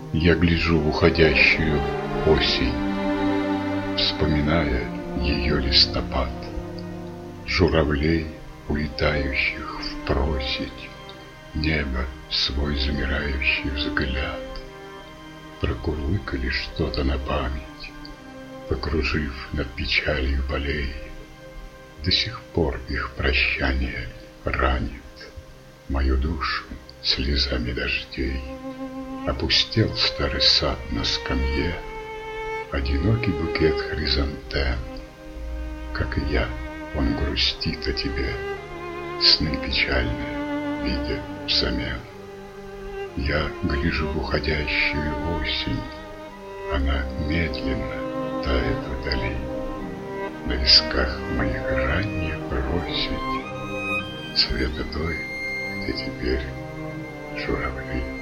Я гляжу в уходящую осень, вспоминая ее листопад, журавлей, улетающих в просить, небо свой замирающий взгляд. Прокурлыкали что-то на память, покружив над печалью полей. До сих пор их прощание ранит мою душу слезами дождей. Опустел старый сад на скамье, одинокий букет хризантем. Как и я, он грустит о тебе, сны печальные видя взамен. Я гляжу в уходящую осень, она медленно тает вдали. На висках моих ранняя просить цвета той, где теперь журавли.